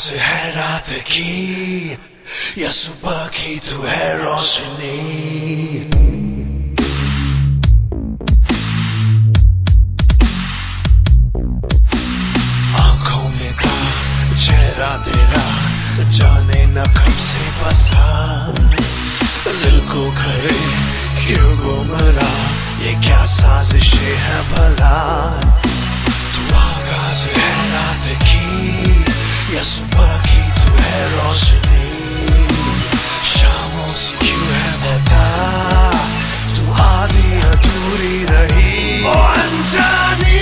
आगाज है रात की या सुबह की तू है रोशनी। आंखों में था चेहरा तेरा, जाने न कब से बसा, दिल को करे क्यों गुमरा, ये क्या साजिशें है भला। तू आगाज है रात की या सुबह की तू है रोशनी। शामों से क्यों है बता, तू आधी अधूरी रही ओ अनजानी।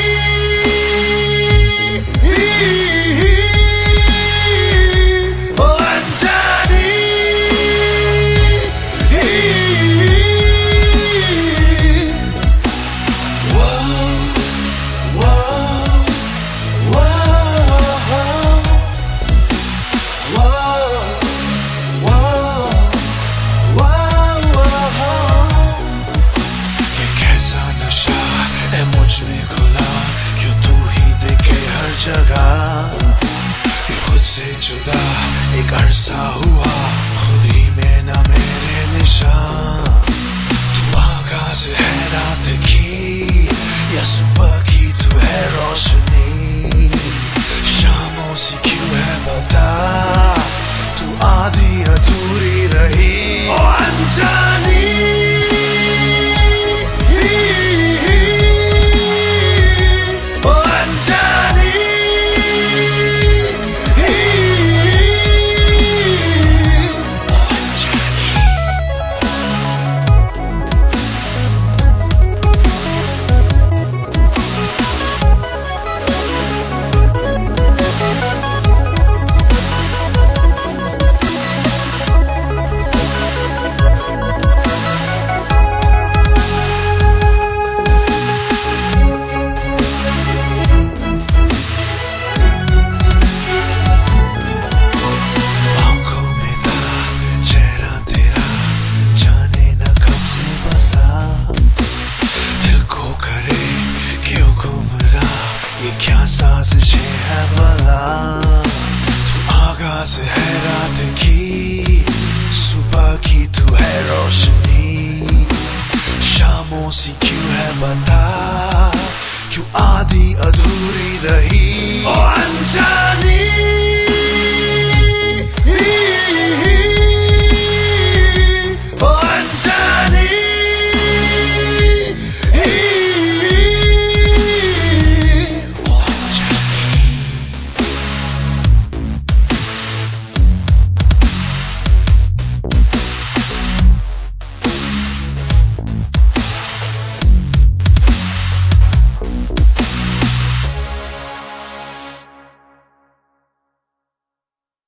जगह खुद से जुदा एक अरसा हुआ,